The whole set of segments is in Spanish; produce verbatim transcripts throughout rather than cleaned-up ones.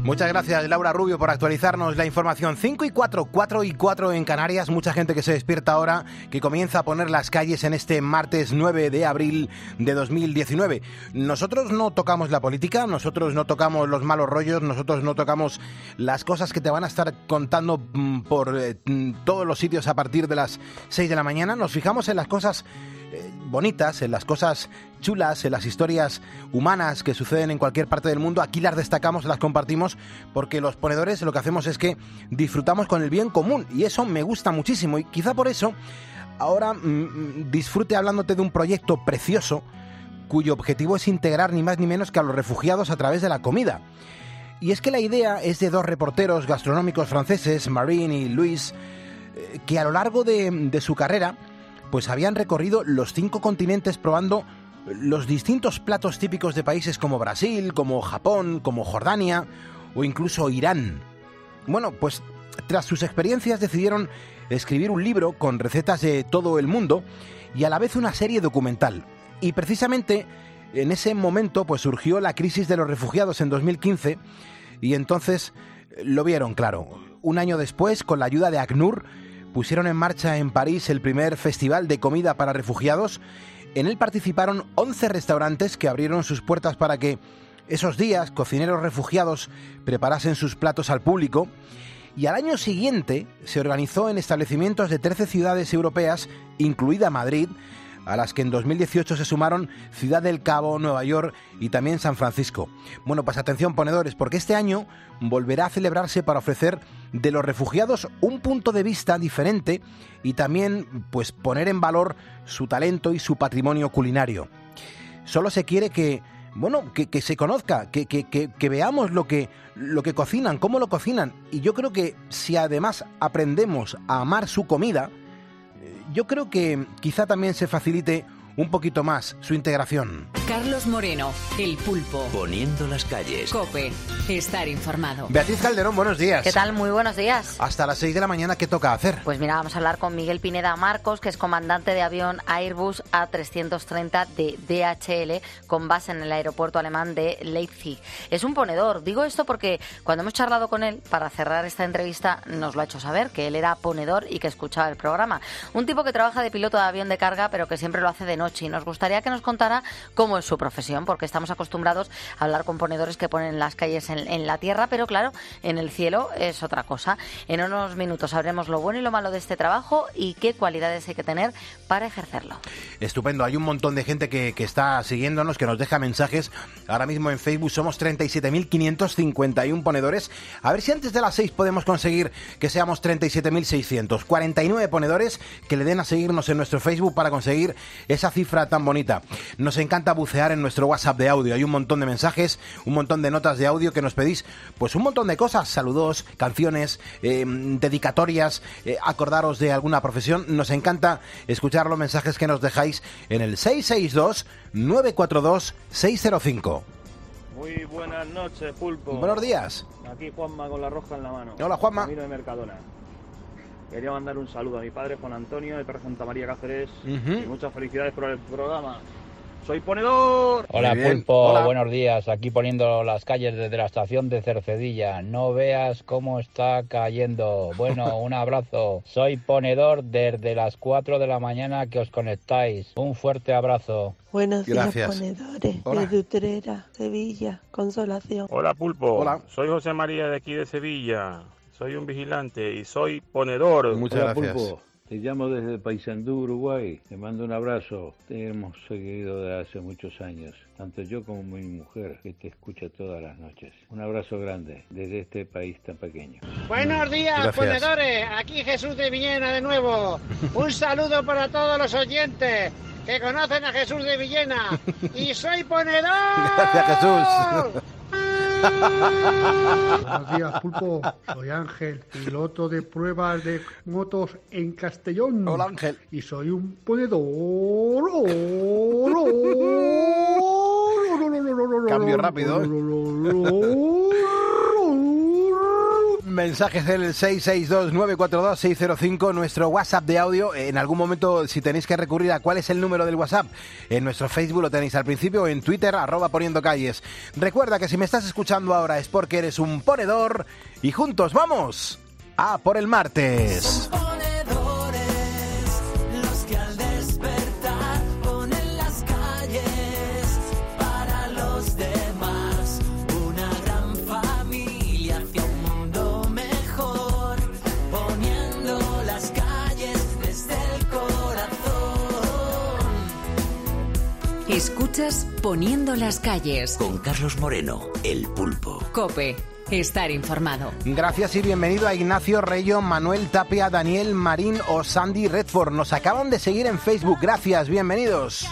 Muchas gracias, Laura Rubio, por actualizarnos la información. cinco y cuatro, cuatro y cuatro en Canarias. Mucha gente que se despierta ahora, que comienza a poner las calles en este martes nueve de abril de dos mil diecinueve. Nosotros no tocamos la política, nosotros no tocamos los malos rollos, nosotros no tocamos las cosas que te van a estar contando por eh, todos los sitios a partir de las seis de la mañana. Nos fijamos en las cosas eh, bonitas, en las cosas chulas, en las historias humanas que suceden en cualquier parte del mundo. Aquí las destacamos, las compartimos, porque los ponedores lo que hacemos es que disfrutamos con el bien común, y eso me gusta muchísimo, y quizá por eso ahora mmm, disfrute hablándote de un proyecto precioso cuyo objetivo es integrar ni más ni menos que a los refugiados a través de la comida. Y es que la idea es de dos reporteros gastronómicos franceses, Marine y Louis, eh, que a lo largo de, de su carrera pues habían recorrido los cinco continentes probando los distintos platos típicos de países como Brasil, como Japón, como Jordania o incluso Irán. Bueno, pues tras sus experiencias decidieron escribir un libro con recetas de todo el mundo y a la vez una serie documental. Y precisamente en ese momento pues surgió la crisis de los refugiados en dos mil quince y entonces lo vieron claro. Un año después, con la ayuda de ACNUR, pusieron en marcha en París el primer festival de comida para refugiados. En él participaron once restaurantes que abrieron sus puertas para que esos días cocineros refugiados preparasen sus platos al público. Y al año siguiente se organizó en establecimientos de trece ciudades europeas, incluida Madrid, a las que en dos mil dieciocho se sumaron Ciudad del Cabo, Nueva York y también San Francisco. Bueno, pues atención, ponedores, porque este año volverá a celebrarse para ofrecer de los refugiados un punto de vista diferente y también pues poner en valor su talento y su patrimonio culinario. Solo se quiere que, bueno, que, que se conozca, que, que, que, que veamos lo que, lo que cocinan, cómo lo cocinan. Y yo creo que si además aprendemos a amar su comida, yo creo que quizá también se facilite un poquito más su integración. Carlos Moreno, El Pulpo. Poniendo las calles. COPE. Estar informado. Beatriz Calderón, buenos días. ¿Qué tal? Muy buenos días. Hasta las seis de la mañana, ¿qué toca hacer? Pues mira, vamos a hablar con Miguel Pineda Marcos, que es comandante de avión Airbus A trescientos treinta de D H L, con base en el aeropuerto alemán de Leipzig. Es un ponedor. Digo esto porque cuando hemos charlado con él, para cerrar esta entrevista, nos lo ha hecho saber, que él era ponedor y que escuchaba el programa. Un tipo que trabaja de piloto de avión de carga, pero que siempre lo hace de noche. Y nos gustaría que nos contara cómo es su profesión, porque estamos acostumbrados a hablar con ponedores que ponen las calles en, en la tierra, pero claro, en el cielo es otra cosa. En unos minutos sabremos lo bueno y lo malo de este trabajo y qué cualidades hay que tener para ejercerlo. Estupendo, hay un montón de gente que, que está siguiéndonos, que nos deja mensajes. Ahora mismo en Facebook somos treinta y siete mil quinientos cincuenta y uno ponedores. A ver si antes de las seis podemos conseguir que seamos treinta y siete mil seiscientos cuarenta y nueve ponedores que le den a seguirnos en nuestro Facebook para conseguir esa cifra tan bonita. Nos encanta bucear en nuestro WhatsApp de audio. Hay un montón de mensajes, un montón de notas de audio que nos pedís, pues un montón de cosas, saludos, canciones, eh, dedicatorias, eh, acordaros de alguna profesión. Nos encanta escuchar los mensajes que nos dejáis en el seis seis dos, nueve cuatro dos, seis cero cinco. Muy buenas noches, Pulpo. Buenos días. Aquí Juanma con la roja en la mano. Hola, Juanma. Camino de Mercadona. Quería mandar un saludo a mi padre Juan Antonio de Perro Santa María Cáceres. Uh-huh. Y muchas felicidades por el programa. ¡Soy ponedor! Hola, Pulpo, hola. Buenos días. Aquí poniendo las calles desde la estación de Cercedilla. No veas cómo está cayendo. Bueno, un abrazo. Soy ponedor desde las cuatro de la mañana que os conectáis. Un fuerte abrazo. Buenos días, Gracias. ponedores. Hola. Desde Utrera, Sevilla, Consolación. Hola, Pulpo. Hola. Soy José María de aquí de Sevilla. Soy un vigilante y soy ponedor. Muchas Hola, gracias. Pulpo. Te llamo desde Paysandú, Uruguay. Te mando un abrazo. Te hemos seguido desde hace muchos años, tanto yo como mi mujer, que te escucha todas las noches. Un abrazo grande desde este país tan pequeño. Buenos días, Gracias. ponedores. Aquí Jesús de Villena de nuevo. Un saludo para todos los oyentes que conocen a Jesús de Villena. Y soy ponedor. Gracias, Jesús. Buenos días, Pulpo. Soy Ángel, piloto de pruebas de motos en Castellón. Hola, Ángel. Y soy un ponedor. Cambio rápido. mensajes en el seis seis dos, nueve cuatro dos, seis cero cinco, nuestro WhatsApp de audio. En algún momento, si tenéis que recurrir a cuál es el número del WhatsApp, en nuestro Facebook lo tenéis al principio, o en Twitter, arroba poniendo calles. Recuerda que si me estás escuchando ahora es porque eres un ponedor y juntos vamos a por el martes. Escuchas Poniendo las calles. Con Carlos Moreno, el pulpo. COPE. Estar informado. Gracias y bienvenido a Ignacio Reyo, Manuel Tapia, Daniel Marín o Sandy Redford. Nos acaban de seguir en Facebook. Gracias, bienvenidos.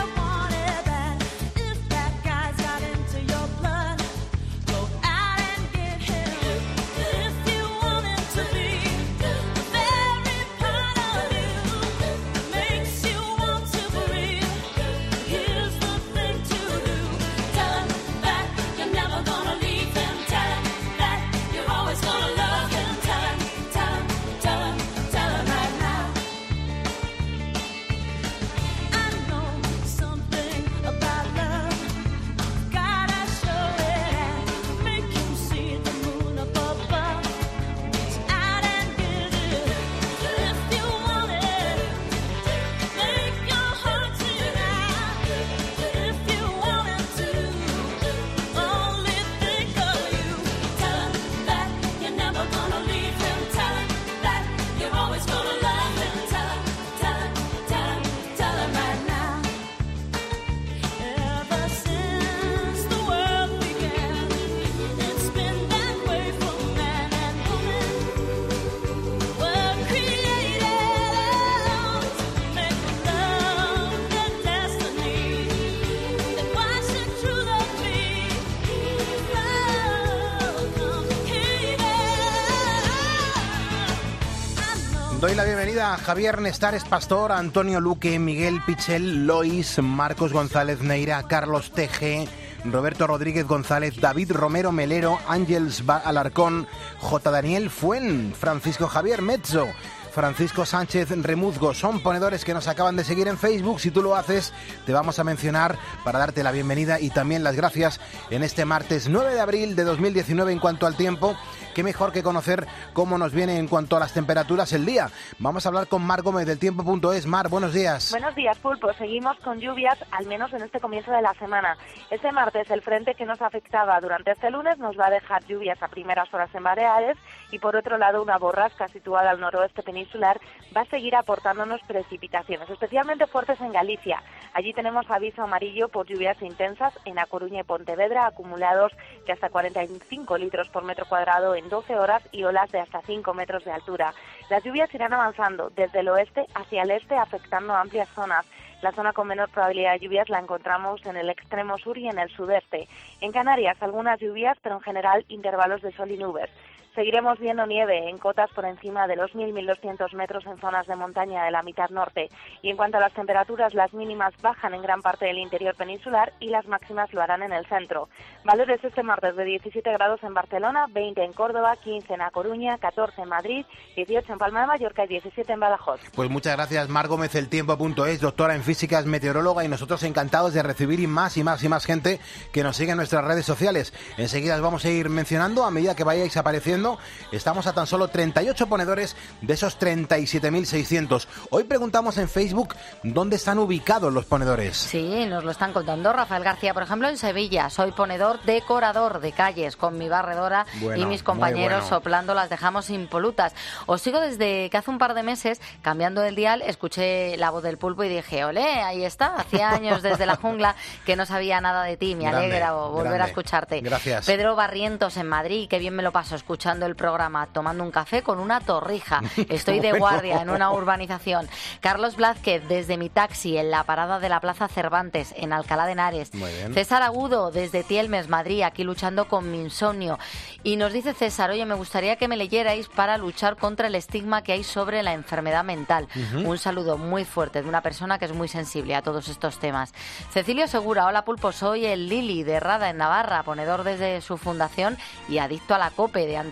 Doy la bienvenida a Javier Nestares Pastor, Antonio Luque, Miguel Pichel, Lois, Marcos González Neira, Carlos Teje, Roberto Rodríguez González, David Romero Melero, Ángels Alarcón, J. Daniel Fuen, Francisco Javier Mezzo, Francisco Sánchez Remuzgo. Son ponedores que nos acaban de seguir en Facebook. Si tú lo haces, te vamos a mencionar para darte la bienvenida y también las gracias en este martes nueve de abril de dos mil diecinueve. En cuanto al tiempo, qué mejor que conocer cómo nos viene en cuanto a las temperaturas el día. Vamos a hablar con Mar Gómez del tiempo punto es. Mar, buenos días. Buenos días, Pulpo. Seguimos con lluvias, al menos en este comienzo de la semana. Este martes el frente que nos afectaba durante este lunes nos va a dejar lluvias a primeras horas en Baleares y por otro lado una borrasca situada al noroeste peninsular va a seguir aportándonos precipitaciones, especialmente fuertes en Galicia. Allí tenemos aviso amarillo por lluvias intensas en A Coruña y Pontevedra, acumulados de hasta cuarenta y cinco litros por metro cuadrado en doce horas y olas de hasta cinco metros de altura. Las lluvias irán avanzando desde el oeste hacia el este, afectando a amplias zonas. La zona con menor probabilidad de lluvias la encontramos en el extremo sur y en el sudeste. En Canarias, algunas lluvias, pero en general intervalos de sol y nubes. Seguiremos viendo nieve en cotas por encima de los mil a mil doscientos metros en zonas de montaña de la mitad norte. Y en cuanto a las temperaturas, las mínimas bajan en gran parte del interior peninsular y las máximas lo harán en el centro. Valores este martes de diecisiete grados en Barcelona, veinte en Córdoba, quince en A Coruña, catorce en Madrid, dieciocho en Palma de Mallorca y diecisiete en Badajoz. Pues muchas gracias, Mar Gómez, el tiempo punto es, doctora en físicas, meteoróloga, y nosotros encantados de recibir más y más y más gente que nos sigue en nuestras redes sociales. Enseguida os vamos a ir mencionando a medida que vayáis apareciendo. Estamos a tan solo treinta y ocho ponedores de esos treinta y siete mil seiscientos. Hoy preguntamos en Facebook dónde están ubicados los ponedores. Sí, nos lo están contando. Rafael García, por ejemplo, en Sevilla. Soy ponedor decorador de calles con mi barredora bueno, y mis compañeros bueno. soplando las dejamos impolutas. Os sigo desde que hace un par de meses, cambiando el dial, escuché la voz del pulpo y dije, olé, ahí está, hacía años desde la jungla que no sabía nada de ti. Me grande, alegra volver grande. a escucharte. Gracias. Pedro Barrientos en Madrid, qué bien me lo paso escuchando el programa, tomando un café con una torrija. Estoy de bueno. guardia en una urbanización. Carlos Blázquez, desde mi taxi en la parada de la Plaza Cervantes, en Alcalá de Henares. César Agudo, desde Tielmes, Madrid, aquí luchando con mi insomnio. Y nos dice César, oye, me gustaría que me leyerais para luchar contra el estigma que hay sobre la enfermedad mental. Uh-huh. Un saludo muy fuerte de una persona que es muy sensible a todos estos temas. Cecilio Segura, hola Pulpo, soy el Lili de Rada en Navarra, ponedor desde su fundación y adicto a la COPE de antes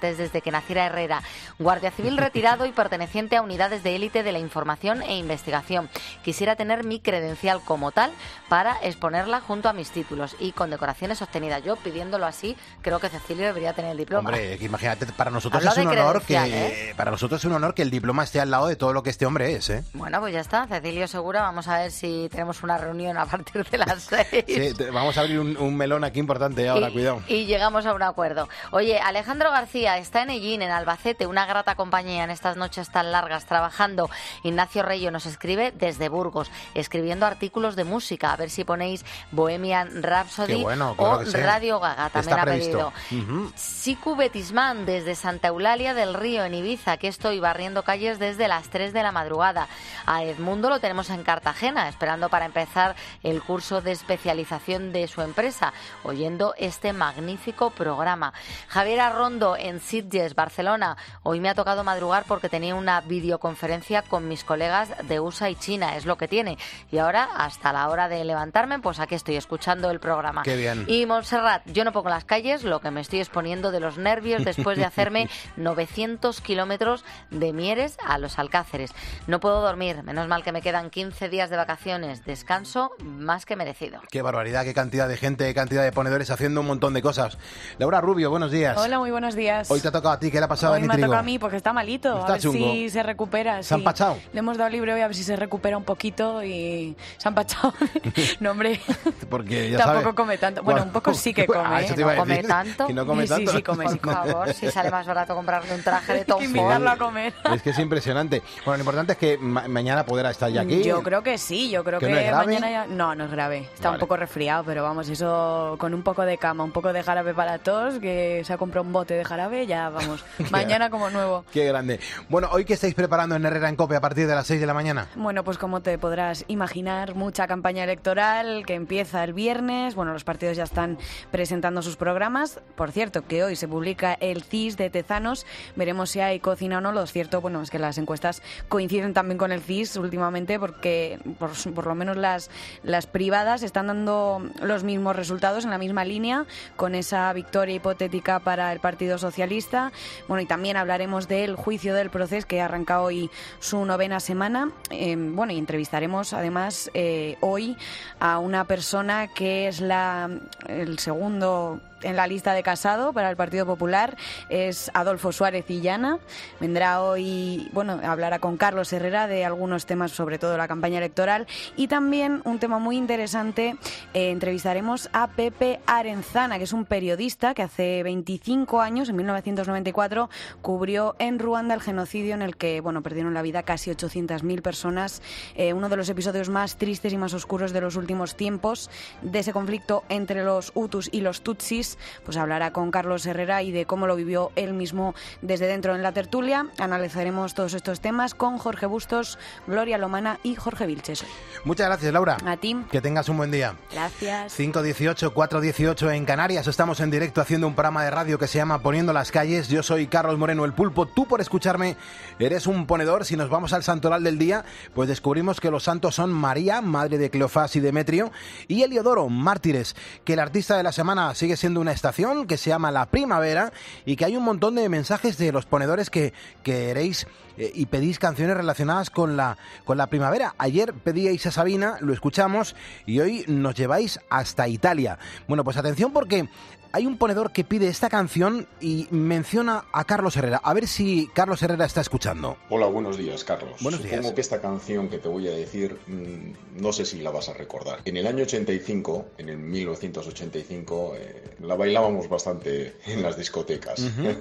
antes desde que naciera Herrera. Guardia civil retirado y perteneciente a unidades de élite de la información e investigación. Quisiera tener mi credencial como tal para exponerla junto a mis títulos y condecoraciones obtenidas. Yo, pidiéndolo así, creo que Cecilio debería tener el diploma. Hombre, que imagínate, para nosotros Hablo es un de honor que credencial, ¿eh? para nosotros es un honor que el diploma esté al lado de todo lo que este hombre es, ¿eh? Bueno, pues ya está, Cecilio Segura. Vamos a ver si tenemos una reunión a partir de las seis. Sí, te- vamos a abrir un, un melón aquí importante ahora, y, cuidado. y llegamos a un acuerdo. Oye, Alejandro García está en Ellín, en Albacete, una grata compañía en estas noches tan largas trabajando. Ignacio Reyo nos escribe desde Burgos, escribiendo artículos de música. A ver si ponéis Bohemian Rhapsody Qué bueno, claro o que sí. Radio Gaga, también Está ha previsto. pedido. Ujú. Sicu Betismán desde Santa Eulalia del Río, en Ibiza, que estoy barriendo calles desde las tres de la madrugada. A Edmundo lo tenemos en Cartagena, esperando para empezar el curso de especialización de su empresa, oyendo este magnífico programa. Javier Arrondo en Sitges, Barcelona. Hoy me ha tocado madrugar porque tenía una videoconferencia con mis colegas de U S A y China, es lo que tiene. Y ahora, hasta la hora de levantarme, pues aquí estoy escuchando el programa. Qué bien. Y Montserrat, yo no pongo las calles, lo que me estoy exponiendo de los nervios después de hacerme novecientos kilómetros de Mieres a Los Alcáceres. No puedo dormir, menos mal que me quedan quince días de vacaciones, descanso más que merecido. Qué barbaridad, qué cantidad de gente, qué cantidad de ponedores haciendo un montón de cosas. Laura Rubio, buenos días. Hola, muy buenos días. Hoy te ha tocado a ti, ¿qué le ha pasado Hoy a mi me ha trigo? tocado a mí porque está malito. Está a ver chungo. si se recupera. ¿Se han sí. pachado? Le hemos dado libre hoy a ver si se recupera un poquito y se han pachado. No, hombre, Porque ya tampoco sabes. come tanto. Bueno, un poco sí que come. Ah, eso ¿eh? te iba a ¿No come decir, tanto? que no come Sí, sí, tanto. sí, come, sí, Por favor, si sale más barato comprarle un traje de Tom Que Ford. invitarlo a comer. Es que es impresionante. Bueno, lo importante es que ma- mañana podrá estar ya aquí. Yo creo que sí, yo creo ¿Que que, no es grave? mañana ya... No, no es grave. Está Vale. un poco resfriado, pero vamos, eso con un poco de cama, un poco de jarabe para tos, que se ha comprado un bote de jarabe, ya vamos. Mañana como nuevo. Qué grande. Bueno, hoy que estáis preparando en Herrera en Cope a partir de las seis de la mañana. Bueno, pues como te podrás imaginar, mucha campaña electoral que empieza el viernes. Bueno, los partidos ya están presentando sus programas. Por cierto, que hoy se publica el C I S de Tezanos. Veremos si hay cocina o no. Lo cierto, bueno, es que las encuestas coinciden también con el C I S últimamente porque por, por lo menos las, las privadas están dando los mismos resultados en la misma línea con esa victoria hipotética para el Partido Socialista. Bueno, y también hablaremos del juicio del proceso que arranca hoy su novena semana. Eh, bueno, y entrevistaremos además eh, hoy a una persona que es la el segundo en la lista de Casado para el Partido Popular, es Adolfo Suárez Illana. Vendrá hoy, bueno, hablará con Carlos Herrera de algunos temas, sobre todo la campaña electoral, y también un tema muy interesante, eh, entrevistaremos a Pepe Arenzana, que es un periodista que hace veinticinco años, en mil novecientos noventa y cuatro, cubrió en Ruanda el genocidio en el que, bueno, perdieron la vida casi ochocientas mil personas, eh, uno de los episodios más tristes y más oscuros de los últimos tiempos, de ese conflicto entre los Hutus y los Tutsis. Pues hablará con Carlos Herrera y de cómo lo vivió él mismo desde dentro en la tertulia. Analizaremos todos estos temas con Jorge Bustos, Gloria Lomana y Jorge Vilches. Muchas gracias, Laura. A ti. Que tengas un buen día. Gracias. cinco dieciocho, cuatro dieciocho en Canarias. Estamos en directo haciendo un programa de radio que se llama Poniendo las Calles. Yo soy Carlos Moreno, el Pulpo. Tú, por escucharme, eres un ponedor. Si nos vamos al santoral del día, pues descubrimos que los santos son María, madre de Cleofás y Demetrio, y Heliodoro, mártires. Que el artista de la semana sigue siendo una estación que se llama La Primavera y que hay un montón de mensajes de los ponedores que queréis eh, y pedís canciones relacionadas con la, con la primavera. Ayer pedíais a Sabina, lo escuchamos, y hoy nos lleváis hasta Italia. Bueno, pues atención porque hay un ponedor que pide esta canción y menciona a Carlos Herrera. A ver si Carlos Herrera está escuchando. Hola, buenos días, Carlos. Buenos Supongo días. que esta canción que te voy a decir, mmm, no sé si la vas a recordar. En el año ochenta y cinco, en el mil novecientos ochenta y cinco, eh, la bailábamos bastante en las discotecas. Ujú.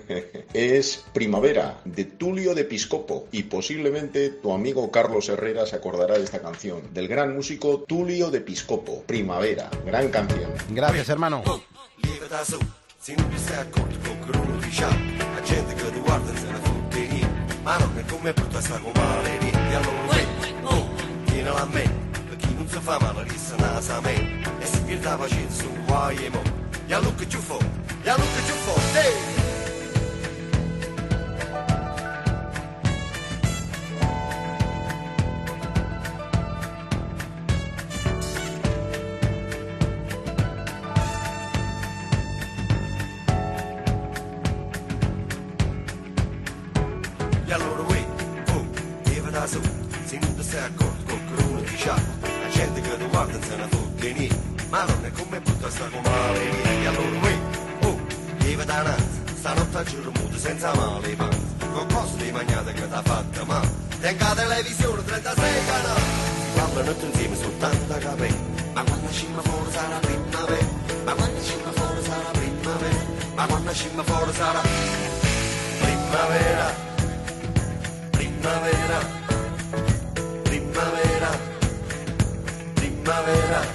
Es Primavera, de Tulio de Piscopo, y posiblemente tu amigo Carlos Herrera se acordará de esta canción, del gran músico Tulio de Piscopo. Primavera, gran canción. Gracias, hermano. Lieve da su, se non ti stai accorto con crono di sciacca, la gente che ti guarda se ne fotte niente, ma non è come brutta sta come niente, e allora metti, oh, tienila a me, per chi non si fa male rissa nasa a me, e si pierde la pazienza un guai e mo, e allora che ci fa, e allora che ci fa, ehi! su, se non ti sei accorto col crone di sciacco, la gente che ti guarda se ne fotte niente, ma non è come brutta sta come la e allora uè, oh, viva da nanza, stanotte a giuro muto senza male panza, con cose di magnate che t'ha fatta male, tenga televisione trentasei canali, si parlano tutti insieme soltanto a capire, ma quando scimma fuori sarà primavera, ma quando scimma fuori sarà primavera, ma quando scimma fuori sarà primavera, primavera, primavera, primavera.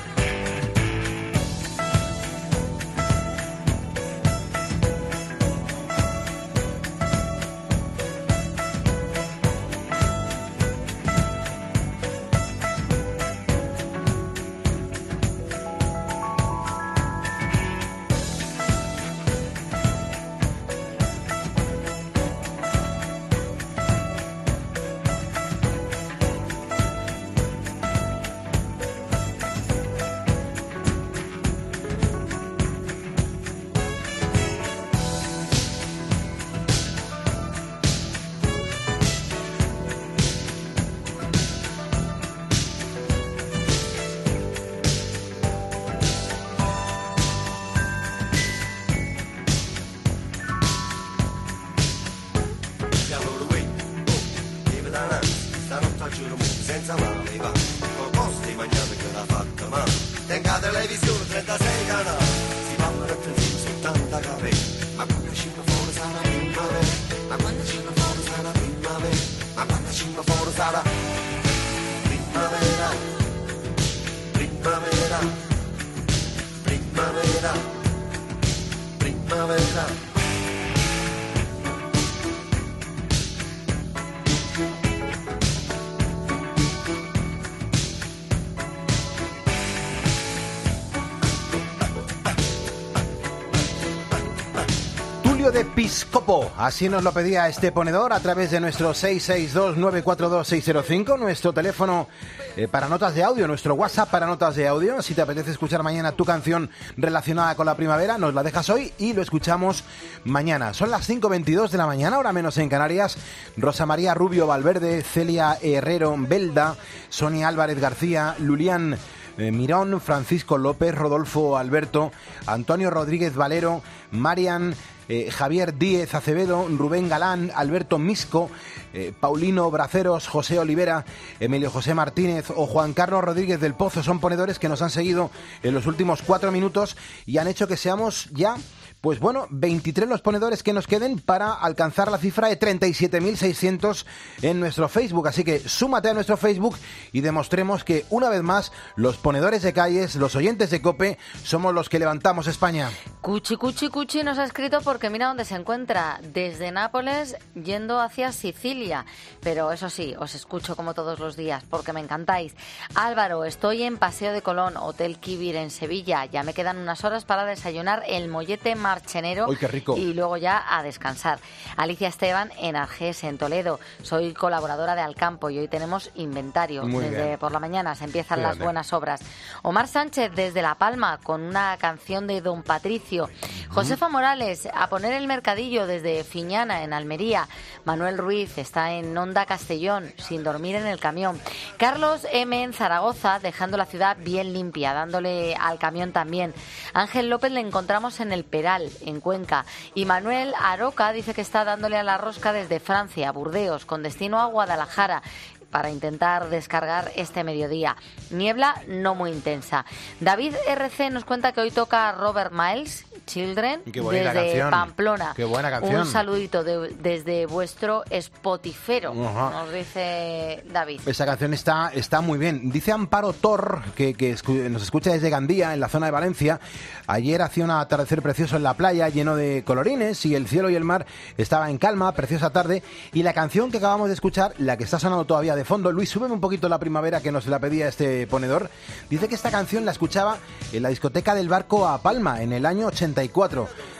De Piscopo, así nos lo pedía este ponedor a través de nuestro seis seis dos, nueve cuatro dos, seis cero cinco, nuestro teléfono eh, para notas de audio, nuestro WhatsApp para notas de audio. Si te apetece escuchar mañana tu canción relacionada con la primavera, nos la dejas hoy y lo escuchamos mañana. Son las cinco veintidós de la mañana, hora menos en Canarias. Rosa María Rubio Valverde, Celia Herrero Belda, Sonia Álvarez García, Lulián Eh, Mirón, Francisco López, Rodolfo Alberto, Antonio Rodríguez Valero, Marian, eh, Javier Díez Acevedo, Rubén Galán, Alberto Misco, eh, Paulino Braceros, José Olivera, Emilio José Martínez o Juan Carlos Rodríguez del Pozo son ponedores que nos han seguido en los últimos cuatro minutos y han hecho que seamos ya... Pues bueno, veintitrés los ponedores que nos queden para alcanzar la cifra de treinta y siete mil seiscientos en nuestro Facebook. Así que súmate a nuestro Facebook y demostremos que una vez más los ponedores de calles, los oyentes de COPE, somos los que levantamos España. Cuchi, Cuchi, Cuchi nos ha escrito porque mira dónde se encuentra, desde Nápoles yendo hacia Sicilia. Pero eso sí, os escucho como todos los días porque me encantáis. Álvaro, estoy en Paseo de Colón, Hotel Kibir en Sevilla. Ya me quedan unas horas para desayunar el mollete marchenero. ¡Uy, qué rico! Y luego ya a descansar. Alicia Esteban en Argés, en Toledo. Soy colaboradora de Alcampo y hoy tenemos inventario. Muy desde bien. por la mañana se empiezan Fíjate. las buenas obras. Omar Sánchez desde La Palma con una canción de Don Patricio. Josefa Morales a poner el mercadillo desde Fiñana en Almería. Manuel Ruiz está en Onda Castellón sin dormir en el camión. Carlos M en Zaragoza dejando la ciudad bien limpia, dándole al camión también. Ángel López le encontramos en el Peral, en Cuenca. Y Manuel Aroca dice que está dándole a la rosca desde Francia, Burdeos, con destino a Guadalajara, para intentar descargar este mediodía. Niebla no muy intensa. David R C nos cuenta que hoy toca Robert Miles, Children, Qué bonita desde canción. Pamplona. Qué buena canción. Un saludito de- desde vuestro Spotifero, Ajá. nos dice David. Esa canción está, está muy bien. Dice Amparo Tor, que, que escu- nos escucha desde Gandía, en la zona de Valencia. Ayer hacía un atardecer precioso en la playa, lleno de colorines, y el cielo y el mar estaba en calma, preciosa tarde. Y la canción que acabamos de escuchar, la que está sonando todavía de fondo, Luis, súbeme un poquito la primavera que nos la pedía este ponedor. Dice que esta canción la escuchaba en la discoteca del Barco a Palma, en el año ochenta y cuatro.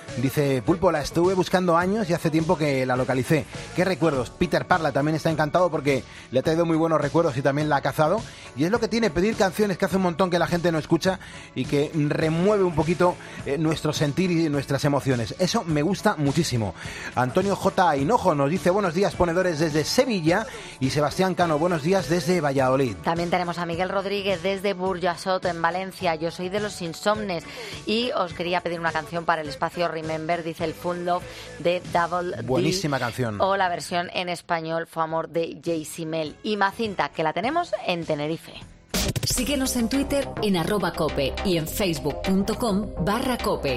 Dice Pulpo, la estuve buscando años y hace tiempo que la localicé. ¿Qué recuerdos? Peter Parla también está encantado porque le ha traído muy buenos recuerdos y también la ha cazado. Y es lo que tiene pedir canciones que hace un montón que la gente no escucha y que remueve un poquito eh, nuestro sentir y nuestras emociones. Eso me gusta muchísimo. Antonio J. Hinojo nos dice buenos días ponedores desde Sevilla y Sebastián Cano, buenos días desde Valladolid. También tenemos a Miguel Rodríguez desde Burjasot en Valencia. Yo soy de los insomnes y os quería pedir una canción para el espacio Remember, dice el Fun Love de Double D. Buenísima canción. O la versión en español Fue Amor de Jaycee Mel. Y Macinta, que la tenemos en Tenerife. Síguenos en Twitter en arroba cope y en facebook.com barra cope.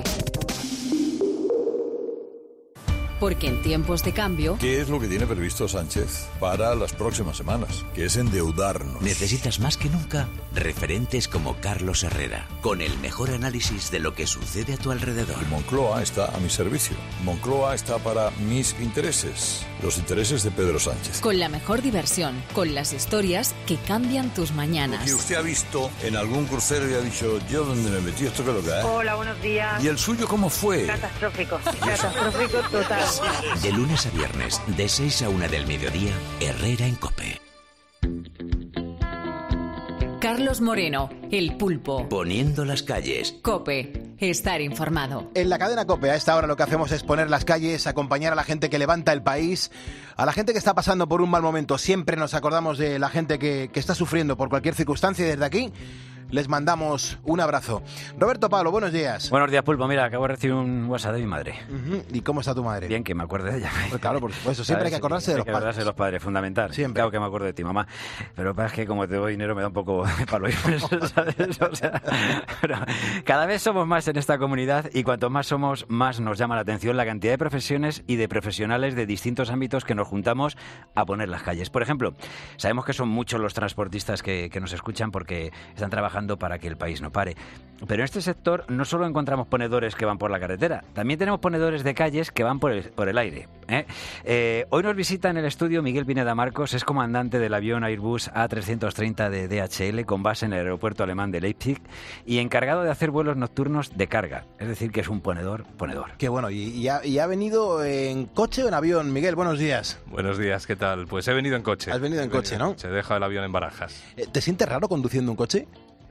Porque en tiempos de cambio... ¿Qué es lo que tiene previsto Sánchez para las próximas semanas? Que es endeudarnos. Necesitas más que nunca referentes como Carlos Herrera, con el mejor análisis de lo que sucede a tu alrededor. Y Moncloa está a mi servicio. Moncloa está para mis intereses, los intereses de Pedro Sánchez. Con la mejor diversión, con las historias que cambian tus mañanas. Lo que usted ha visto en algún crucero y ha dicho, yo dónde me metí, esto que lo que es. Hola, buenos días. ¿Y el suyo cómo fue? Catastrófico, catastrófico total. De lunes a viernes, de seis a una del mediodía, Herrera en COPE. Carlos Moreno, El Pulpo. Poniendo las calles. COPE, estar informado. En la cadena COPE a esta hora lo que hacemos es poner las calles, acompañar a la gente que levanta el país, a la gente que está pasando por un mal momento. Siempre nos acordamos de la gente que, que está sufriendo por cualquier circunstancia y desde aquí les mandamos un abrazo. Roberto Pablo, buenos días. Buenos días, Pulpo. Mira, acabo de recibir un WhatsApp de mi madre. Uh-huh. ¿Y cómo está tu madre? Bien, que me acuerde de ella. Pues claro, por supuesto. Siempre hay que acordarse de los padres. Hay que acordarse de los padres, fundamental. Siempre. Claro que me acuerdo de ti, mamá. Pero es que como te doy dinero me da un poco de palo. ¿Sabes? O sea, pero cada vez somos más en esta comunidad y cuanto más somos, más nos llama la atención la cantidad de profesiones y de profesionales de distintos ámbitos que nos juntamos a poner las calles. Por ejemplo, sabemos que son muchos los transportistas que, que nos escuchan porque están trabajando para que el país no pare. Pero en este sector no solo encontramos ponedores que van por la carretera, también tenemos ponedores de calles que van por el, por el aire. ¿eh? Eh, hoy nos visita en el estudio Miguel Pineda Marcos, es comandante del avión Airbus A trescientos treinta de D H L con base en el aeropuerto alemán de Leipzig y encargado de hacer vuelos nocturnos de carga. Es decir, que es un ponedor, ponedor. Qué bueno. ¿Y, y, ha, y ha venido en coche o en avión? Miguel, buenos días. Buenos días, ¿qué tal? Pues he venido en coche. Has venido en coche, ¿no? Se deja el avión en Barajas. ¿Te sientes raro conduciendo un coche?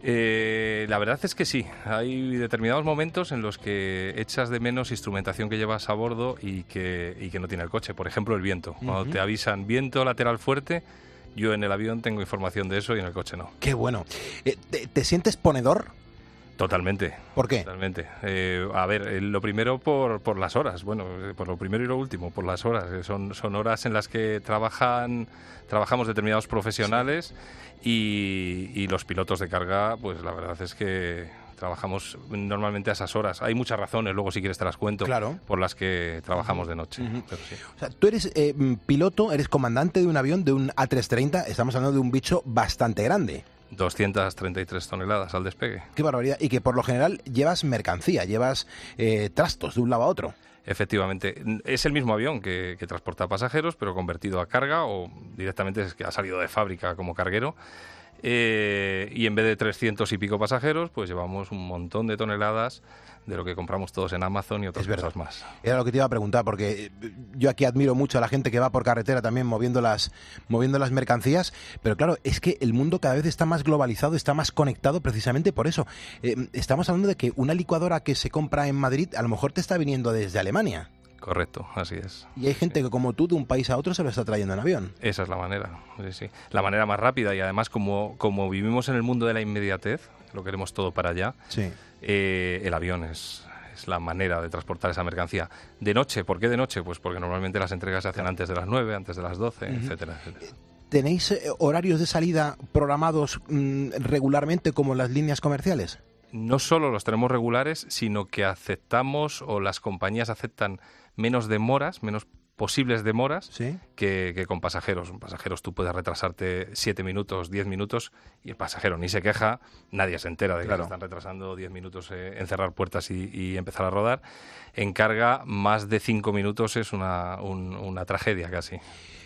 Eh, la verdad es que sí. Hay determinados momentos en los que echas de menos instrumentación que llevas a bordo y que, y que no tiene el coche. Por ejemplo, el viento. Cuando uh-huh. te avisan viento lateral fuerte, yo en el avión tengo información de eso y en el coche no. Qué bueno. Eh, ¿te, ¿Te sientes ponedor? Totalmente. ¿Por qué? Totalmente. Eh, a ver, eh, lo primero por, por las horas. Bueno, eh, por lo primero y lo último, por las horas. Eh, son, son horas en las que trabajan, trabajamos determinados profesionales sí. y, y los pilotos de carga, pues la verdad es que trabajamos normalmente a esas horas. Hay muchas razones, luego si quieres te las cuento, claro. por las que trabajamos de noche. Uh-huh. Pero sí. O sea, tú eres eh, piloto, eres comandante de un avión, de un A trescientos treinta, estamos hablando de un bicho bastante grande. doscientas treinta y tres toneladas al despegue. Qué barbaridad. Y que por lo general llevas mercancía, llevas eh, trastos de un lado a otro. Efectivamente. Es el mismo avión que, que transporta pasajeros, pero convertido a carga o directamente es que ha salido de fábrica como carguero. Eh, y en vez de trescientos y pico pasajeros, pues llevamos un montón de toneladas de lo que compramos todos en Amazon y otras cosas más. Era lo que te iba a preguntar, porque yo aquí admiro mucho a la gente que va por carretera también moviendo las, moviendo las mercancías, pero claro, es que el mundo cada vez está más globalizado, está más conectado precisamente por eso. Eh, estamos hablando de que una licuadora que se compra en Madrid a lo mejor te está viniendo desde Alemania. Correcto, así es. Y hay gente que como tú de un país a otro se lo está trayendo en avión. Esa es la manera, sí, sí. La manera más rápida y además como, como vivimos en el mundo de la inmediatez, lo queremos todo para allá, sí. eh, el avión es, es la manera de transportar esa mercancía. De noche, ¿por qué de noche? Pues porque normalmente las entregas se hacen claro. antes de las nueve, antes de las doce, uh-huh. etcétera, etcétera. ¿Tenéis eh, horarios de salida programados mmm, regularmente como las líneas comerciales? No solo los tenemos regulares, sino que aceptamos o las compañías aceptan menos demoras, menos posibles demoras ¿sí? que, que con pasajeros. Con pasajeros tú puedes retrasarte siete minutos, diez minutos y el pasajero ni se queja, nadie se entera de claro. que se están retrasando diez minutos eh, en cerrar puertas y, y empezar a rodar. En carga, más de cinco minutos es una, un, una tragedia casi.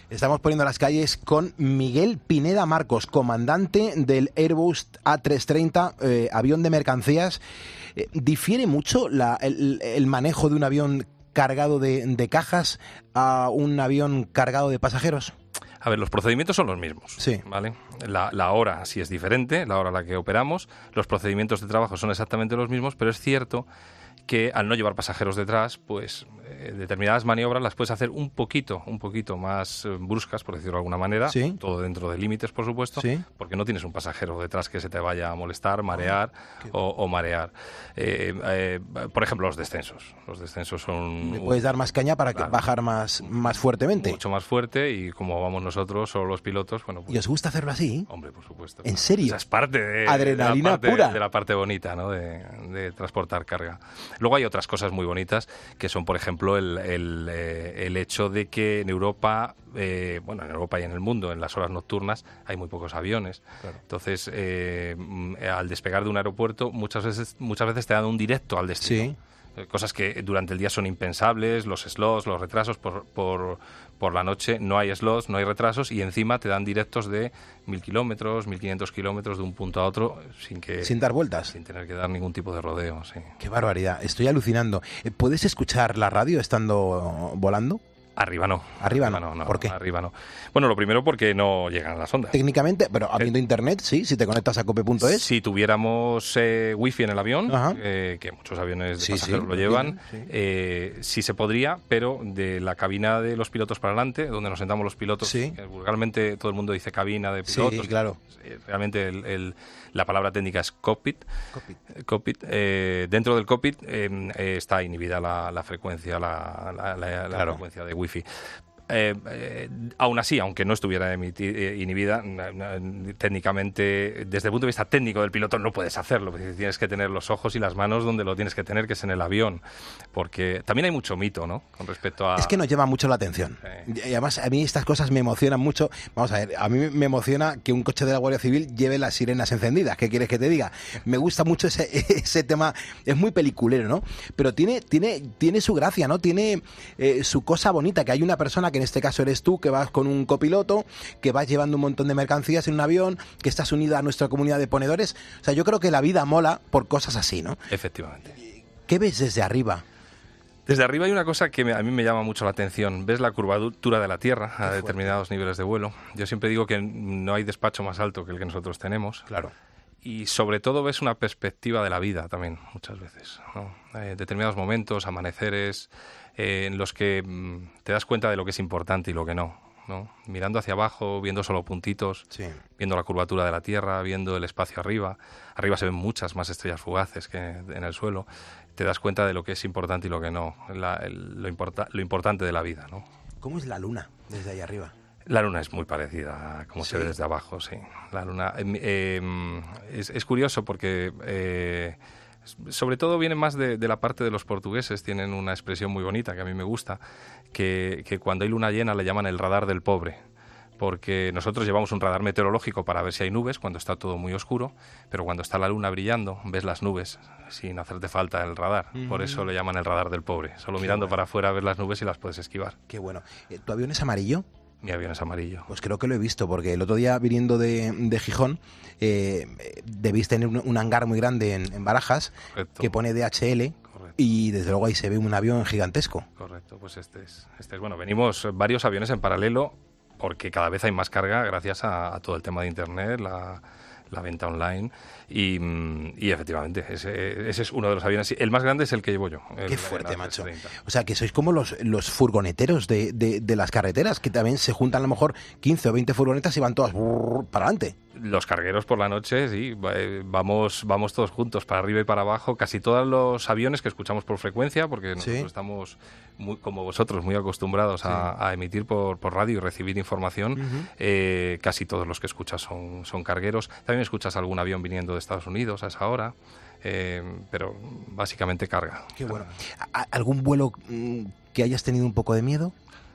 Estamos poniendo las calles con Miguel Pineda Marcos, comandante del Airbus A trescientos treinta, eh, avión de mercancías. Eh, ¿Difiere mucho la, el, el manejo de un avión cargado de, de cajas a un avión cargado de pasajeros? A ver, los procedimientos son los mismos, sí. ¿vale? La, la hora sí es diferente, la hora a la que operamos, los procedimientos de trabajo son exactamente los mismos, pero es cierto que al no llevar pasajeros detrás, pues eh, determinadas maniobras las puedes hacer un poquito, un poquito más eh, bruscas, por decirlo de alguna manera, ¿sí? Todo dentro de límites, por supuesto, ¿sí? Porque no tienes un pasajero detrás que se te vaya a molestar, marear oh, o, o marear. Eh, eh, por ejemplo, los descensos. Los descensos son... Le puedes dar más caña para claro, que bajar más, más fuertemente. Mucho más fuerte, y como vamos nosotros, solo los pilotos, bueno... Pues, ¿y os gusta hacerlo así? Hombre, por supuesto. ¿En serio? Esa es parte de, adrenalina de la parte, pura. de la parte bonita, ¿no? de, de transportar carga. Luego hay otras cosas muy bonitas, que son, por ejemplo, el, el, eh, el hecho de que en Europa, eh, bueno, en Europa y en el mundo, en las horas nocturnas, hay muy pocos aviones. Claro. Entonces, eh, al despegar de un aeropuerto, muchas veces, muchas veces te dan un directo al destino. Sí. Cosas que durante el día son impensables, los slots, los retrasos, por, por, por la noche no hay slots, no hay retrasos, y encima te dan directos de mil kilómetros, mil quinientos kilómetros de un punto a otro sin que... Sin dar vueltas. Sin tener que dar ningún tipo de rodeo, sí. Qué barbaridad, estoy alucinando. ¿Puedes escuchar la radio estando volando? Arriba no. Arriba no. no, no ¿Por qué? Arriba no. Bueno, lo primero porque no llegan las ondas. Técnicamente, pero habiendo eh, internet, sí, si te conectas a cope punto es. Si tuviéramos eh, wifi en el avión, eh, que muchos aviones de sí, pasajeros sí, lo llevan, sí. Eh, sí se podría, pero de la cabina de los pilotos para adelante, donde nos sentamos los pilotos, sí. que vulgarmente todo el mundo dice cabina de pilotos. Sí, claro. Realmente el, el, la palabra técnica es cockpit. Cockpit. cockpit. Eh, dentro del cockpit eh, eh, está inhibida la, la frecuencia, la, la, la, la claro. frecuencia de wifi. Eh, eh, aún así, aunque no estuviera emitir, eh, inhibida, eh, técnicamente, desde el punto de vista técnico del piloto, no puedes hacerlo. Tienes que tener los ojos y las manos donde lo tienes que tener, que es en el avión. Porque también hay mucho mito, ¿no? Con respecto a... Es que nos llama mucho la atención. Eh. Y además, a mí estas cosas me emocionan mucho. Vamos a ver, a mí me emociona que un coche de la Guardia Civil lleve las sirenas encendidas. ¿Qué quieres que te diga? Me gusta mucho ese, ese tema. Es muy peliculero, ¿no? Pero tiene, tiene, tiene su gracia, ¿no? Tiene eh, su cosa bonita, que hay una persona que en este caso eres tú, que vas con un copiloto, que vas llevando un montón de mercancías en un avión, que estás unida a nuestra comunidad de ponedores. O sea, yo creo que la vida mola por cosas así, ¿no? Efectivamente. ¿Qué ves desde arriba? Desde arriba hay una cosa que me, a mí me llama mucho la atención. Ves la curvatura de la Tierra a determinados niveles de vuelo. Yo siempre digo que no hay despacho más alto que el que nosotros tenemos. Claro. Y sobre todo ves una perspectiva de la vida también, muchas veces, ¿no? Eh, determinados momentos, amaneceres, eh, en los que mm, te das cuenta de lo que es importante y lo que no, ¿no? Mirando hacia abajo, viendo solo puntitos, sí. Viendo la curvatura de la Tierra, viendo el espacio arriba. Arriba se ven muchas más estrellas fugaces que en el suelo. Te das cuenta de lo que es importante y lo que no, la, el, lo, importa, lo importante de la vida, ¿no? ¿Cómo es la luna desde ahí arriba? La luna es muy parecida a como ¿sí? se ve desde abajo, sí. La luna eh, eh, es, es curioso porque eh, sobre todo viene más de, de la parte de los portugueses. Tienen una expresión muy bonita que a mí me gusta, que, que cuando hay luna llena le llaman el radar del pobre. Porque nosotros llevamos un radar meteorológico para ver si hay nubes cuando está todo muy oscuro, pero cuando está la luna brillando ves las nubes sin hacerte falta el radar. Mm. Por eso le llaman el radar del pobre. Solo Qué mirando bueno. para afuera ves las nubes y las puedes esquivar. Qué bueno. ¿Tu avión es amarillo? Mi avión es amarillo. Pues creo que lo he visto, porque el otro día viniendo de, de Gijón, eh, debéis tener un, un hangar muy grande en, en Barajas, Correcto. que pone D H L, Correcto. y desde luego ahí se ve un avión gigantesco. Correcto, pues este es, este es bueno, venimos varios aviones en paralelo, porque cada vez hay más carga gracias a, a todo el tema de Internet, la, la venta online, y, y efectivamente, ese, ese es uno de los aviones. El más grande es el que llevo yo. Qué fuerte, macho. O sea, que sois como los, los furgoneteros de, de, de las carreteras, que también se juntan a lo mejor quince o veinte furgonetas y van todas brrr, para adelante. Los cargueros por la noche, sí, vamos, vamos todos juntos, para arriba y para abajo. Casi todos los aviones que escuchamos por frecuencia, porque nosotros ¿sí? estamos, muy, como vosotros, muy acostumbrados sí. a, a emitir por, por radio y recibir información, uh-huh. eh, casi todos los que escuchas son, son cargueros. También escuchas algún avión viniendo de Estados Unidos a esa hora, eh, pero básicamente carga. Qué bueno. ¿Algún vuelo que hayas tenido un poco de miedo?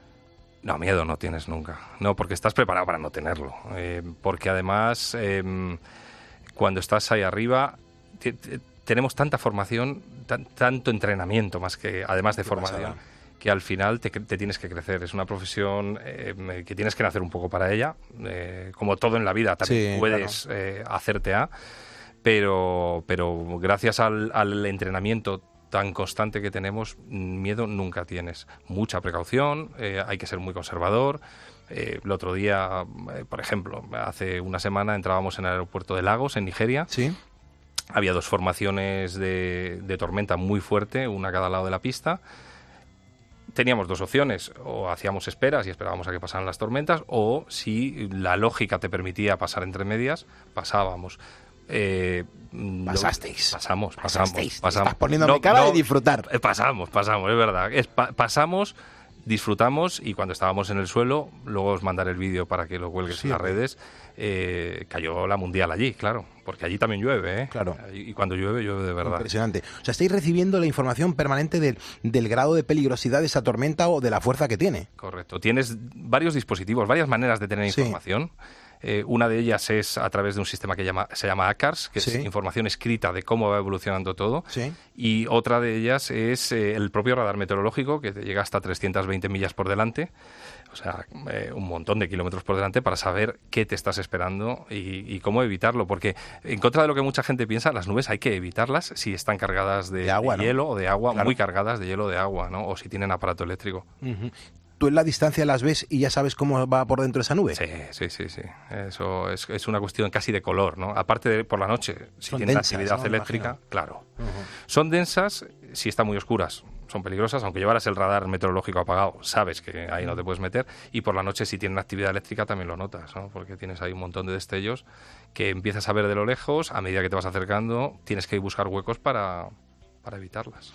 No, miedo no tienes nunca. No, porque estás preparado para no tenerlo. Eh, porque además, eh, cuando estás ahí arriba, t- t- tenemos tanta formación, tan, tanto entrenamiento, más que además de formación, que al final te, te tienes que crecer. Es una profesión eh, que tienes que nacer un poco para ella, eh, como todo en la vida, también Sí, puedes claro. eh, hacerte a, pero, pero gracias al, al entrenamiento tan constante que tenemos, miedo nunca tienes. Mucha precaución, eh, hay que ser muy conservador. Eh, el otro día, eh, por ejemplo, hace una semana entrábamos en el aeropuerto de Lagos, en Nigeria. Sí. Había dos formaciones de, de tormenta muy fuerte, una a cada lado de la pista. Teníamos dos opciones, o hacíamos esperas y esperábamos a que pasaran las tormentas, o si la lógica te permitía pasar entre medias, pasábamos. Eh, Pasasteis. Lo, pasamos, pasamos, Pasasteis. pasamos. Estás poniéndome cara de disfrutar. Eh, pasamos, pasamos, es verdad. Es, pa, pasamos, disfrutamos y cuando estábamos en el suelo, luego os mandaré el vídeo para que lo cuelgues Sí, en las hombre. redes, eh, cayó la mundial allí, claro, porque allí también llueve, ¿eh? Claro. Y cuando llueve, llueve de verdad. Impresionante. O sea, estáis recibiendo la información permanente del, del grado de peligrosidad de esa tormenta o de la fuerza que tiene. Correcto. Tienes varios dispositivos, varias maneras de tener Sí. información. Eh, una de ellas es a través de un sistema que llama, se llama A C A R S, que Sí. es información escrita de cómo va evolucionando todo. Sí. Y otra de ellas es eh, el propio radar meteorológico, que te llega hasta trescientas veinte millas por delante, o sea, eh, un montón de kilómetros por delante, para saber qué te estás esperando y, y cómo evitarlo. Porque, en contra de lo que mucha gente piensa, las nubes hay que evitarlas si están cargadas de, De agua, de ¿no? hielo o de agua, Claro. muy cargadas de hielo o de agua, ¿no? O si tienen aparato eléctrico. Ujú. Tú en la distancia las ves y ya sabes cómo va por dentro esa nube. Sí, sí, sí, sí. Eso es, es una cuestión casi de color, ¿no? Aparte de por la noche, si Son tienen densas, actividad ¿no? eléctrica, Imagino. claro. Ujú. Son densas si están muy oscuras. Son peligrosas, aunque llevaras el radar meteorológico apagado, sabes que ahí no te puedes meter. Y por la noche, si tienen actividad eléctrica, también lo notas, ¿no? Porque tienes ahí un montón de destellos que empiezas a ver de lo lejos. A medida que te vas acercando, tienes que buscar huecos para, para evitarlas.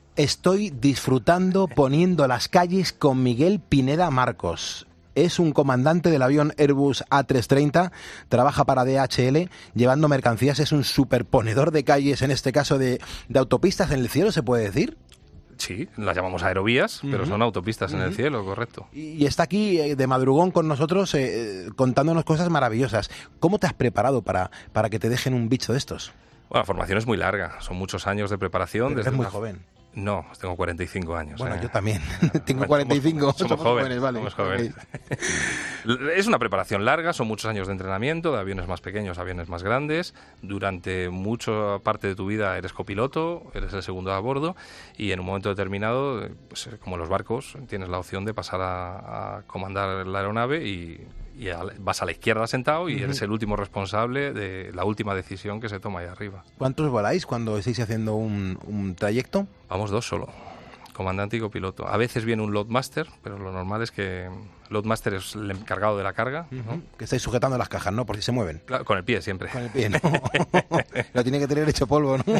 Estoy disfrutando poniendo las calles con Miguel Pineda Marcos. Es un comandante del avión Airbus A trescientos treinta, trabaja para D H L llevando mercancías, es un superponedor de calles, en este caso de, de autopistas en el cielo, ¿se puede decir? Sí, las llamamos aerovías, pero Ujú. son autopistas en el Ujú. cielo, correcto. Y está aquí eh, de madrugón con nosotros eh, contándonos cosas maravillosas. ¿Cómo te has preparado para, para que te dejen un bicho de estos? Bueno, la formación es muy larga, son muchos años de preparación. Pero desde eres muy una- joven. No, tengo cuarenta y cinco años. Bueno, ¿eh? yo también. Tengo Bueno, cuarenta y cinco. Somos, somos jóvenes, vale. somos jóvenes. Es una preparación larga, son muchos años de entrenamiento, de aviones más pequeños a aviones más grandes. Durante mucha parte de tu vida eres copiloto, eres el segundo a bordo, y en un momento determinado, pues, como en los barcos, tienes la opción de pasar a, a comandar la aeronave y, y a- vas a la izquierda sentado y Ujú. eres el último responsable de la última decisión que se toma ahí arriba. ¿Cuántos voláis cuando estáis haciendo un, un trayecto? Vamos dos solo, comandante y copiloto. A veces viene un loadmaster, pero lo normal es que loadmaster es el encargado de la carga, ¿no? Que estáis sujetando las cajas, ¿no? Por si se mueven. Claro, con el pie siempre. Con el pie, ¿no? Lo tiene que tener hecho polvo, ¿no?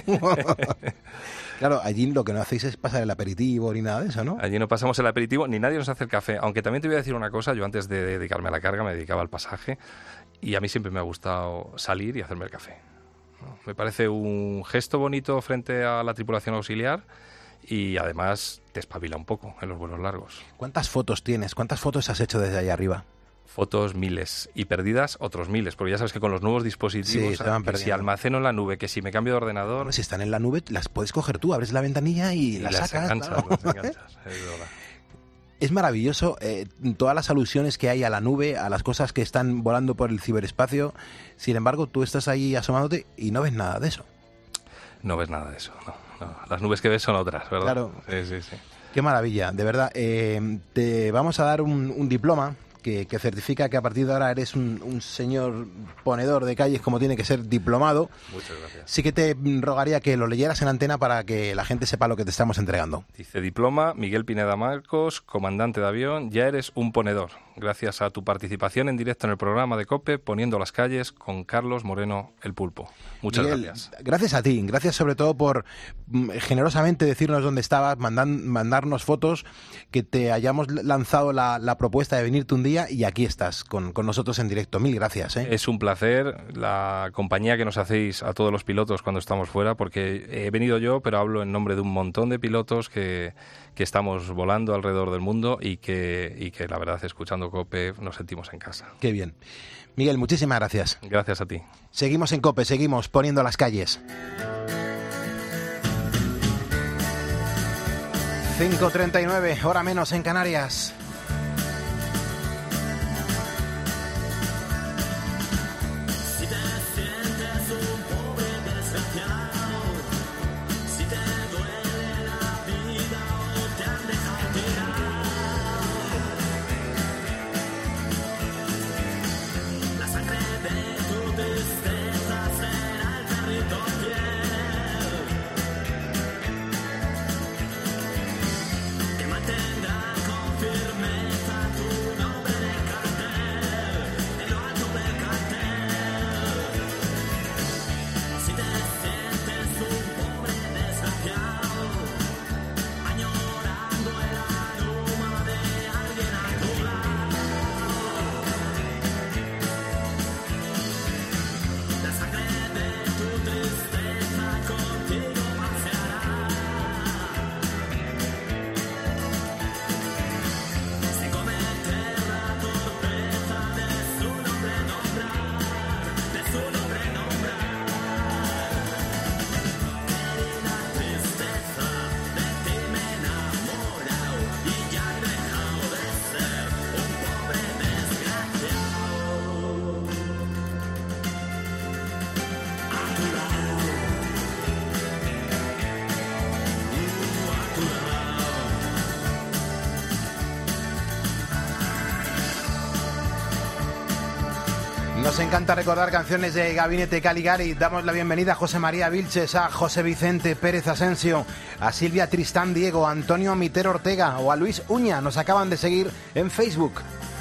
Claro, allí lo que no hacéis es pasar el aperitivo ni nada de eso, ¿no? Allí no pasamos el aperitivo, ni nadie nos hace el café. Aunque también te voy a decir una cosa, yo antes de dedicarme a la carga me dedicaba al pasaje y a mí siempre me ha gustado salir y hacerme el café, ¿no? Me parece un gesto bonito frente a la tripulación auxiliar y además te espabila un poco en los vuelos largos. ¿Cuántas fotos tienes? ¿Cuántas fotos has hecho desde ahí arriba? Fotos miles y perdidas otros miles, porque ya sabes que con los nuevos dispositivos, Sí, se van que si perdiendo. almaceno en la nube, que si me cambio de ordenador... Si están en la nube, las puedes coger tú, abres la ventanilla y, y las las sacas. enganchas, claro. las enganchas, es verdad. Es maravilloso eh, todas las alusiones que hay a la nube, a las cosas que están volando por el ciberespacio. Sin embargo, tú estás ahí asomándote y no ves nada de eso. No ves nada de eso, no, no. Las nubes que ves son otras, ¿verdad? Claro. Sí, sí, sí. Qué maravilla, de verdad. Eh, te vamos a dar un, un diploma que, que certifica que a partir de ahora eres un, un señor ponedor de calles como tiene que ser, diplomado. Muchas gracias. Sí que te rogaría que lo leyeras en antena para que la gente sepa lo que te estamos entregando. Dice diploma, Miguel Pineda Marcos, comandante de avión, ya eres un ponedor. Gracias a tu participación en directo en el programa de COPE, Poniendo las calles, con Carlos Moreno, el Pulpo. Muchas Miguel, gracias. Gracias a ti, gracias sobre todo por mm, generosamente decirnos dónde estabas, mandan, mandarnos fotos, que te hayamos lanzado la, la propuesta de venirte un día y aquí estás con, con nosotros en directo. Mil gracias. ¿eh? Es un placer la compañía que nos hacéis a todos los pilotos cuando estamos fuera, porque he venido yo, pero hablo en nombre de un montón de pilotos que, que estamos volando alrededor del mundo y que, y que la verdad, escuchando COPE, nos sentimos en casa. Qué bien. Miguel, muchísimas gracias. Gracias a ti. Seguimos en COPE, seguimos poniendo las calles. cinco treinta y nueve, hora menos en Canarias. Nos encanta recordar canciones de Gabinete Caligari. Damos la bienvenida a José María Vilches, a José Vicente Pérez Asensio, a Silvia Tristán Diego, a Antonio Miter Ortega o a Luis Uña. Nos acaban de seguir en Facebook.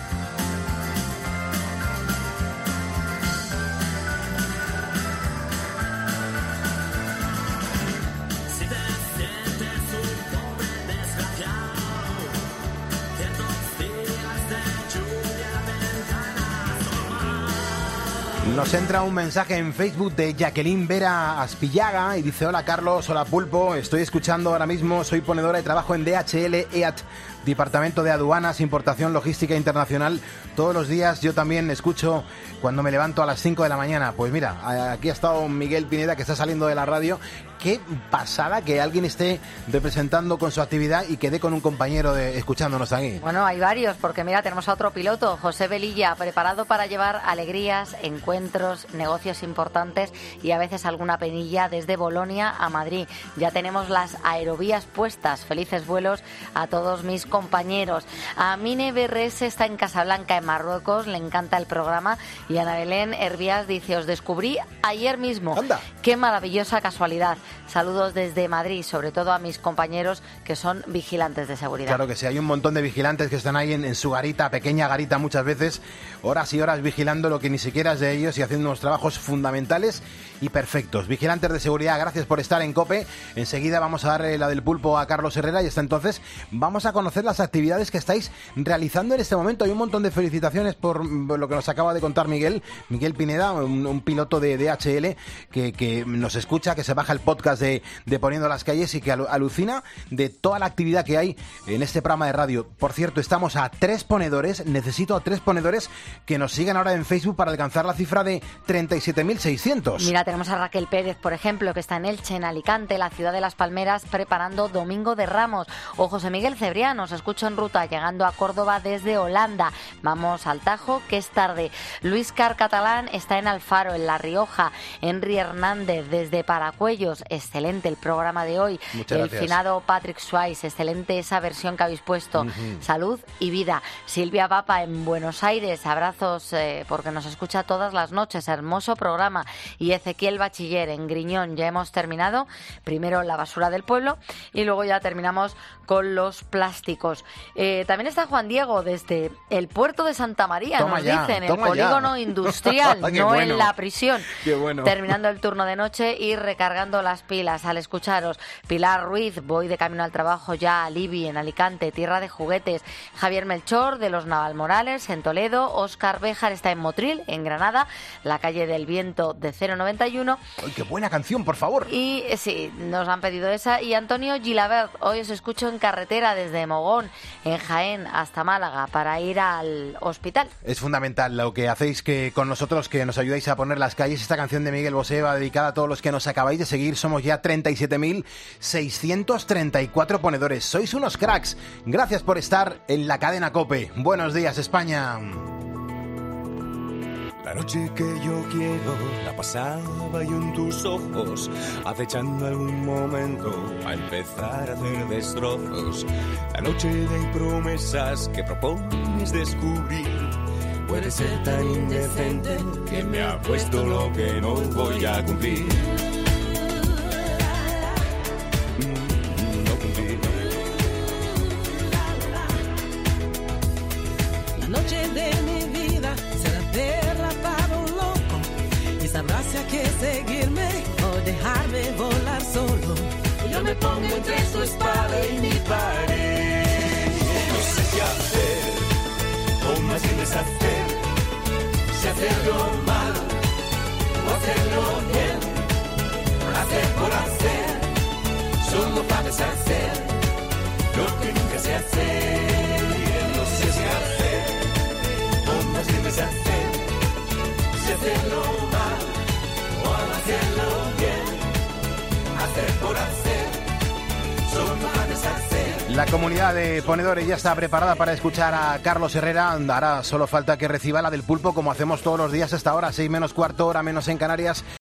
Nos entra un mensaje en Facebook de Jacqueline Vera Aspillaga y dice: hola Carlos, hola Pulpo, estoy escuchando ahora mismo, soy ponedora y trabajo en D H L E A T, Departamento de Aduanas, Importación Logística Internacional. Todos los días yo también escucho cuando me levanto a las cinco de la mañana. Pues mira, aquí ha estado Miguel Pineda, que está saliendo de la radio. Qué pasada que alguien esté representando con su actividad y quede con un compañero de, escuchándonos aquí. Bueno, hay varios, porque mira, tenemos a otro piloto, José Velilla, preparado para llevar alegrías, encuentros, negocios importantes y a veces alguna penilla desde Bolonia a Madrid. Ya tenemos las aerovías puestas. Felices vuelos a todos mis compañeros. A Mine B R S está en Casablanca, en Marruecos, le encanta el programa. Y Ana Belén Hervías dice: os descubrí ayer mismo. ¡Anda! Qué maravillosa casualidad. Saludos desde Madrid, sobre todo a mis compañeros que son vigilantes de seguridad. Claro que sí, hay un montón de vigilantes que están ahí en, en su garita, pequeña garita muchas veces, horas y horas vigilando lo que ni siquiera es de ellos y haciendo unos trabajos fundamentales y perfectos. Vigilantes de seguridad, gracias por estar en COPE. Enseguida vamos a darle la del pulpo a Carlos Herrera y hasta entonces vamos a conocer las actividades que estáis realizando en este momento. Hay un montón de felicitaciones por lo que nos acaba de contar Miguel, Miguel Pineda, un, un piloto de D H L que, que nos escucha, que se baja el podcast De, de Poniendo las Calles y que alucina de toda la actividad que hay en este programa de radio. Por cierto, estamos a tres ponedores, necesito a tres ponedores que nos sigan ahora en Facebook para alcanzar la cifra de treinta y siete mil seiscientos. Mira, tenemos a Raquel Pérez, por ejemplo, que está en Elche, en Alicante, la ciudad de Las Palmeras, preparando Domingo de Ramos. O José Miguel Cebriano, os escucho en ruta, llegando a Córdoba desde Holanda. Vamos al Tajo, que es tarde. Luis Car Catalán está en Alfaro, en La Rioja. Henry Hernández, desde Paracuellos. Excelente el programa de hoy. Muchas el gracias. finado Patrick Swayze, excelente esa versión que habéis puesto. Uh-huh. Salud y vida. Silvia Papa en Buenos Aires, abrazos eh, porque nos escucha todas las noches, hermoso programa. Y Ezequiel Bachiller en Griñón, ya hemos terminado. Primero la basura del pueblo y luego ya terminamos con los plásticos. Eh, también está Juan Diego desde el puerto de Santa María, Toma nos ya, dicen, el toma polígono ya. industrial, Qué no bueno. en la prisión. Qué bueno. Terminando el turno de noche y recargando las pilas al escucharos. Pilar Ruiz, voy de camino al trabajo ya a Libi, en Alicante, tierra de juguetes. Javier Melchor, de los Navalmorales, en Toledo. Óscar Béjar está en Motril, en Granada, la calle del Viento de cero noventa y uno. ¡Ay, qué buena canción, por favor! Y eh, sí, nos han pedido esa. Y Antonio Gilabert, hoy os escucho en carretera desde Mogón, en Jaén, hasta Málaga, para ir al hospital. Es fundamental lo que hacéis que con nosotros, que nos ayudáis a poner las calles. Esta canción de Miguel Bosé va dedicada a todos los que nos acabáis de seguir. somos ya treinta y siete mil seiscientos treinta y cuatro ponedores. Sois unos cracks. Gracias por estar en la cadena COPE. Buenos días, España. La noche que yo quiero la pasaba yo en tus ojos, acechando algún momento a empezar a hacer destrozos. La noche de promesas que propones descubrir puede ser tan indecente que me ha puesto lo que no voy a cumplir. No cumplir. La noche de mi vida será verla para un loco y sabrás si hay que seguirme o dejarme volar solo. Yo me pongo entre su espada y mi pared. No sé qué hacer, o más bien deshacer, si hacerlo mal o hacerlo bien, hacer por hacer, solo para deshacer lo que nunca sé hacer. No sé qué hacer, o más bien deshacer, si hacerlo mal o hacerlo bien, hacer por hacer, solo para deshacer. La comunidad de ponedores ya está preparada para escuchar a Carlos Herrera. Ahora solo falta que reciba la del pulpo, como hacemos todos los días hasta ahora, seis menos cuarto, hora menos en Canarias.